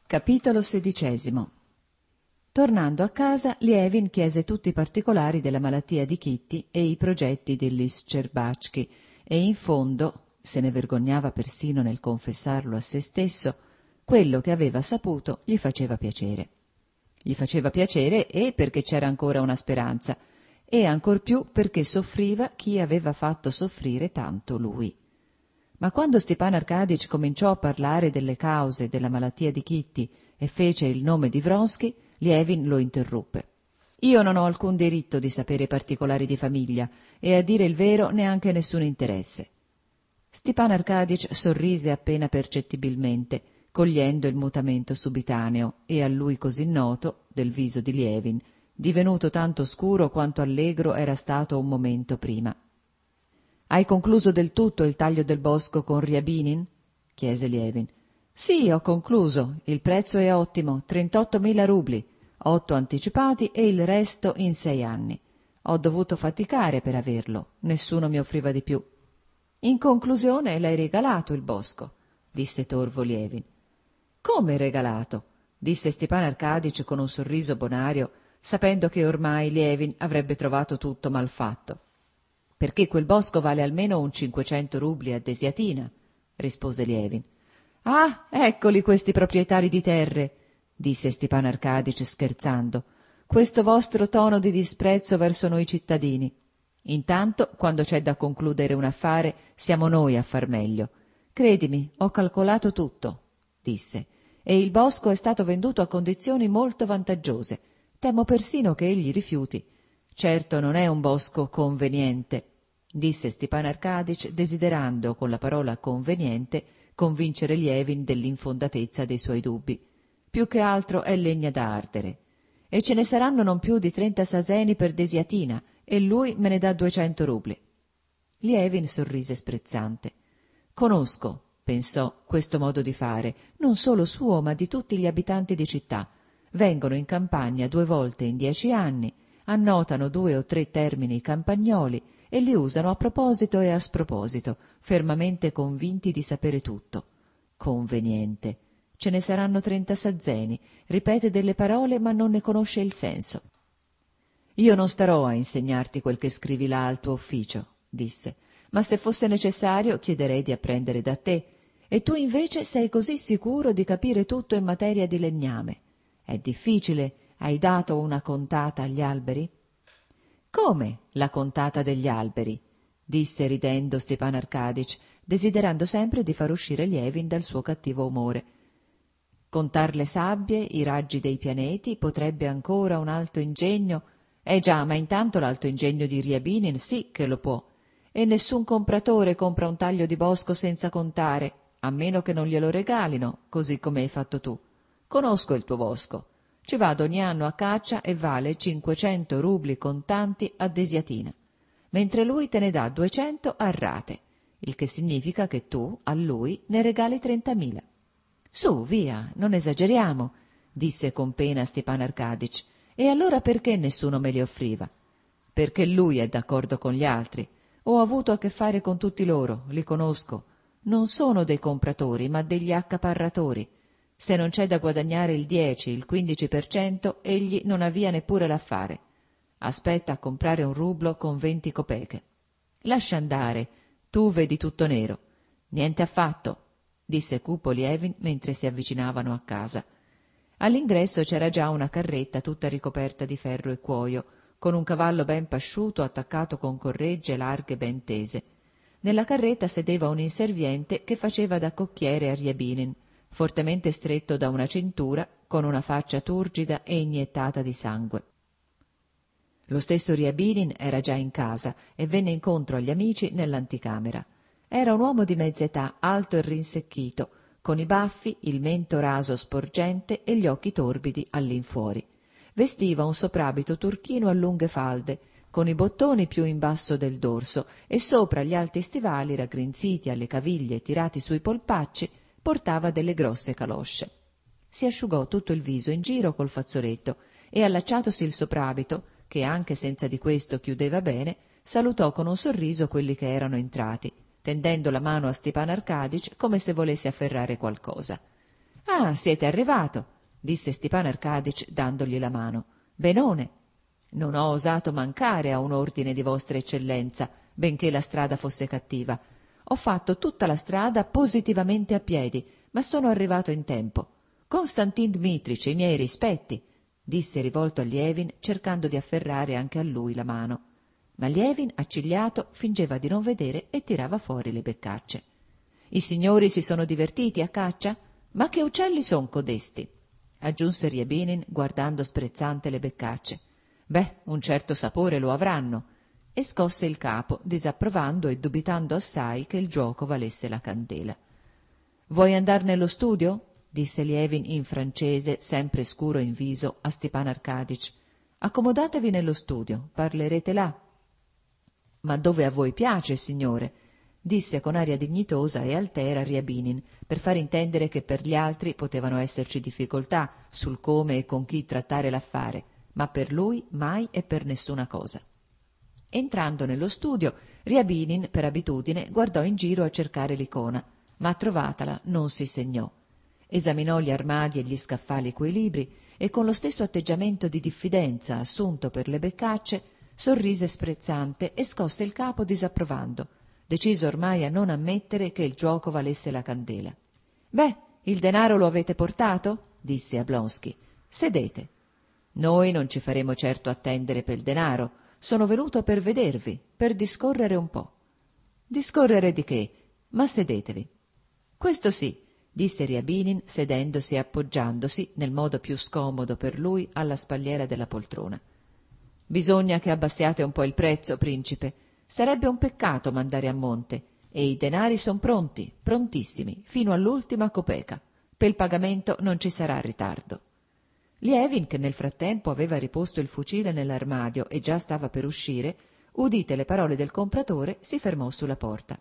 Capitolo 16. Tornando a casa, Lievin chiese tutti i particolari della malattia di Kitty e i progetti degli Szczerbaczki e in fondo, se ne vergognava persino nel confessarlo a se stesso, quello che aveva saputo gli faceva piacere. Gli faceva piacere e perché c'era ancora una speranza, e ancor più perché soffriva chi aveva fatto soffrire tanto lui. Ma quando Stepan Arcadic cominciò a parlare delle cause della malattia di Kitty e fece il nome di Vronsky, Lievin lo interruppe. «Io non ho alcun diritto di sapere i particolari di famiglia e, a dire il vero, neanche nessun interesse». Stepan Arcadic sorrise appena percettibilmente, cogliendo il mutamento subitaneo e a lui così noto del viso di Lievin, divenuto tanto scuro quanto allegro era stato un momento prima. «Hai concluso del tutto il taglio del bosco con Ryabinin?» chiese Lievin. «Sì, ho concluso. Il prezzo è ottimo, 38.000 rubli, 8 anticipati e il resto in 6 anni. Ho dovuto faticare per averlo, nessuno mi offriva di più». «In conclusione l'hai regalato il bosco», disse torvo Lievin. «Come regalato?» disse Stepan Arcadic con un sorriso bonario, sapendo che ormai Lievin avrebbe trovato tutto mal fatto. «Perché quel bosco vale almeno un 500 rubli a Desiatina», rispose Lievin. «Ah, eccoli questi proprietari di terre», disse Stepan Arcadic scherzando, «questo vostro tono di disprezzo verso noi cittadini. Intanto, quando c'è da concludere un affare, siamo noi a far meglio. Credimi, ho calcolato tutto», disse, «e il bosco è stato venduto a condizioni molto vantaggiose. Temo persino che egli rifiuti. Certo non è un bosco conveniente», disse Stepan Arcadic, desiderando con la parola conveniente convincere Lievin dell'infondatezza dei suoi dubbi. «Più che altro è legna da ardere. E ce ne saranno non più di 30 saseni per Desiatina, e lui me ne dà 200 rubli». Lievin sorrise sprezzante. «Conosco», pensò, «questo modo di fare, non solo suo ma di tutti gli abitanti di città. Vengono in campagna 2 volte in 10 anni, annotano 2 o 3 termini campagnoli e li usano a proposito e a sproposito, fermamente convinti di sapere tutto. Conveniente. Ce ne saranno 30 sazzeni, ripete delle parole ma non ne conosce il senso». «Io non starò a insegnarti quel che scrivi là al tuo ufficio», disse, «ma se fosse necessario chiederei di apprendere da te, e tu invece sei così sicuro di capire tutto in materia di legname. È difficile, hai dato una contata agli alberi?» «Come la contata degli alberi?» disse ridendo Stepan Arcadic, desiderando sempre di far uscire Lievin dal suo cattivo umore. «Contar le sabbie, i raggi dei pianeti, potrebbe ancora un alto ingegno. Già, ma intanto l'alto ingegno di Ryabinin sì che lo può. E nessun compratore compra un taglio di bosco senza contare, a meno che non glielo regalino, così come hai fatto tu. Conosco il tuo bosco. Ci vado ogni anno a caccia e vale 500 rubli contanti a Desiatina, mentre lui te ne dà 200 a rate, il che significa che tu a lui ne regali 30.000. «Su, via, non esageriamo», disse con pena Stepan Arcadic. «E allora perché nessuno me li offriva?» «Perché lui è d'accordo con gli altri. Ho avuto a che fare con tutti loro, li conosco. Non sono dei compratori, ma degli accaparratori. Se non c'è da guadagnare il 10, il 15%, egli non avvia neppure l'affare. Aspetta a comprare un rublo con 20 copeche. Lascia andare, tu vedi tutto nero». «Niente affatto», disse cupo Lievin mentre si avvicinavano a casa. All'ingresso c'era già una carretta tutta ricoperta di ferro e cuoio, con un cavallo ben pasciuto attaccato con corregge larghe ben tese. Nella carretta sedeva un inserviente che faceva da cocchiere a Ryabinin, fortemente stretto da una cintura, con una faccia turgida e iniettata di sangue. Lo stesso Ryabinin era già in casa e venne incontro agli amici nell'anticamera. Era un uomo di mezza età, alto e rinsecchito, con i baffi, il mento raso sporgente e gli occhi torbidi all'infuori. Vestiva un soprabito turchino a lunghe falde, con i bottoni più in basso del dorso, e sopra gli alti stivali raggrinziti alle caviglie e tirati sui polpacci portava delle grosse calosce. Si asciugò tutto il viso in giro col fazzoletto e, allacciatosi il soprabito, che anche senza di questo chiudeva bene, salutò con un sorriso quelli che erano entrati, tendendo la mano a Stepan Arcadic come se volesse afferrare qualcosa. «Ah, siete arrivato», disse Stepan Arcadic dandogli la mano. «Benone. Non ho osato mancare a un ordine di vostra eccellenza, benché la strada fosse cattiva. Ho fatto tutta la strada positivamente a piedi, ma sono arrivato in tempo. Konstantin Dmitrich, i miei rispetti», disse rivolto a Lievin, cercando di afferrare anche a lui la mano. Ma Lievin, accigliato, fingeva di non vedere e tirava fuori le beccacce. «I signori si sono divertiti a caccia? Ma che uccelli son codesti?» aggiunse Ryabinin, guardando sprezzante le beccacce. «Beh, un certo sapore lo avranno», e scosse il capo, disapprovando e dubitando assai che il giuoco valesse la candela. «Vuoi andar nello studio?» disse Lievin in francese, sempre scuro in viso, a Stepan Arcadic. «Accomodatevi nello studio, parlerete là». «Ma dove a voi piace, signore?» disse con aria dignitosa e altera Ryabinin, per far intendere che per gli altri potevano esserci difficoltà sul come e con chi trattare l'affare, ma per lui mai e per nessuna cosa. Entrando nello studio, Ryabinin, per abitudine, guardò in giro a cercare l'icona, ma trovatala non si segnò. Esaminò gli armadi e gli scaffali coi libri e con lo stesso atteggiamento di diffidenza assunto per le beccacce sorrise sprezzante e scosse il capo disapprovando, deciso ormai a non ammettere che il giuoco valesse la candela. «Beh, il denaro lo avete portato?» disse Oblonsky. «Sedete». «Noi non ci faremo certo attendere pel denaro. Sono venuto per vedervi, per discorrere un po'». «Discorrere di che? Ma sedetevi». «Questo sì», disse Ryabinin, sedendosi e appoggiandosi, nel modo più scomodo per lui, alla spalliera della poltrona. «Bisogna che abbassiate un po' il prezzo, principe. Sarebbe un peccato mandare a monte, e i denari son pronti, prontissimi, fino all'ultima copeca. Pel pagamento non ci sarà ritardo». Lievin, che nel frattempo aveva riposto il fucile nell'armadio e già stava per uscire, udite le parole del compratore, si fermò sulla porta.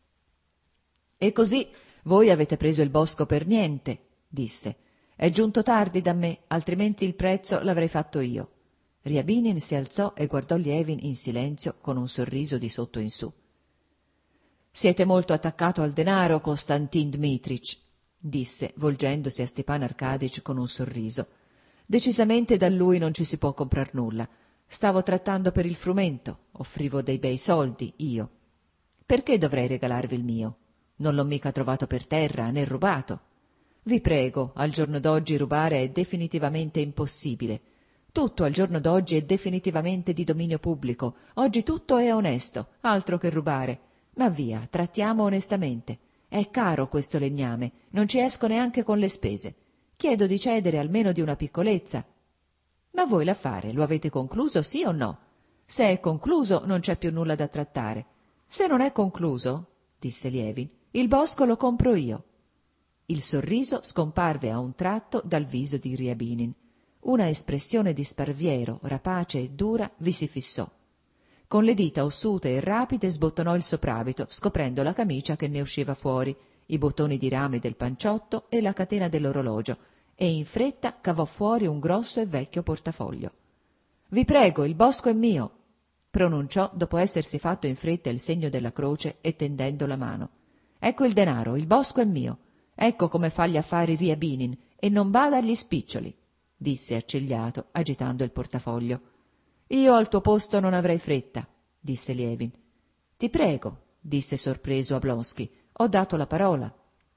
«E così voi avete preso il bosco per niente», disse. «È giunto tardi da me, altrimenti il prezzo l'avrei fatto io». Ryabinin si alzò e guardò Lievin in silenzio con un sorriso di sotto in su. «Siete molto attaccato al denaro, Konstantin Dmitrich», disse, volgendosi a Stepan Arcadic con un sorriso. «Decisamente da lui non ci si può comprar nulla. Stavo trattando per il frumento, offrivo dei bei soldi, io. Perché dovrei regalarvi il mio? Non l'ho mica trovato per terra, né rubato. Vi prego, al giorno d'oggi rubare è definitivamente impossibile. Tutto al giorno d'oggi è definitivamente di dominio pubblico. Oggi tutto è onesto, altro che rubare. Ma via, trattiamo onestamente. È caro questo legname, non ci esco neanche con le spese. Chiedo di cedere almeno di una piccolezza». «Ma voi l'affare lo avete concluso, sì o no? Se è concluso non c'è più nulla da trattare. Se non è concluso», disse Lievin, «il bosco lo compro io». Il sorriso scomparve a un tratto dal viso di Ryabinin. Una espressione di sparviero, rapace e dura, vi si fissò. Con le dita ossute e rapide sbottonò il soprabito, scoprendo la camicia che ne usciva fuori, i bottoni di rame del panciotto e la catena dell'orologio, e in fretta cavò fuori un grosso e vecchio portafoglio. «Vi prego, il bosco è mio», pronunciò dopo essersi fatto in fretta il segno della croce e tendendo la mano. «Ecco il denaro, il bosco è mio. Ecco come fa gli affari Ryabinin, e non bada agli spiccioli», disse accigliato, agitando il portafoglio. «Io al tuo posto non avrei fretta», disse Lievin. «Ti prego», disse sorpreso Oblonsky, «ho dato la parola».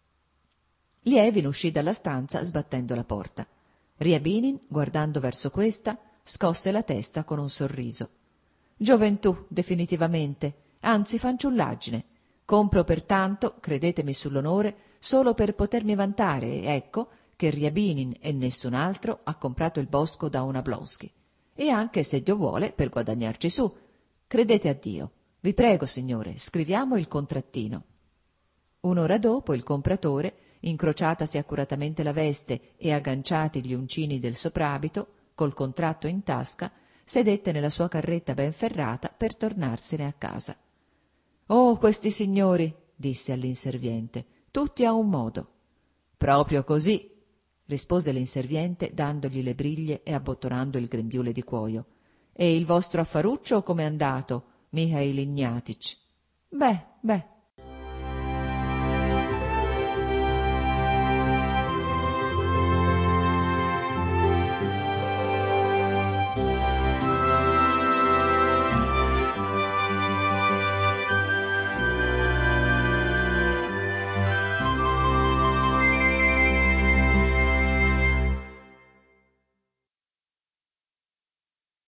Lievin uscì dalla stanza sbattendo la porta. Ryabinin, guardando verso questa, scosse la testa con un sorriso. «Gioventù, definitivamente, anzi fanciullaggine. Compro pertanto, credetemi sull'onore, solo per potermi vantare, ecco, che Ryabinin e nessun altro ha comprato il bosco da un Oblonsky. E anche, se Dio vuole, per guadagnarci su. Credete a Dio. Vi prego, signore, scriviamo il contrattino». Un'ora dopo il compratore, incrociatasi accuratamente la veste e agganciati gli uncini del soprabito, col contratto in tasca, sedette nella sua carretta ben ferrata per tornarsene a casa. «Oh, questi signori», disse all'inserviente, «tutti a un modo». «Proprio così», rispose l'inserviente dandogli le briglie e abbottonando il grembiule di cuoio. «E il vostro affaruccio com'è andato, Mihail Ignatich?» Beh,